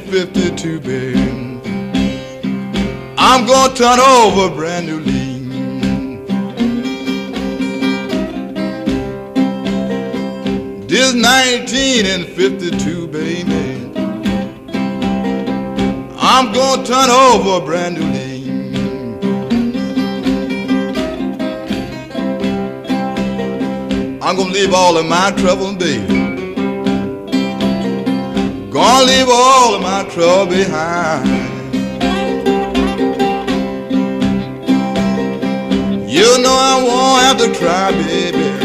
1952, baby, I'm gonna turn over a brand new leaf. This 1952, baby, I'm gonna turn over a brand new leaf. I'm gonna leave all of my trouble, baby. Gonna leave all of my trouble behind. You know I won't have to try, baby.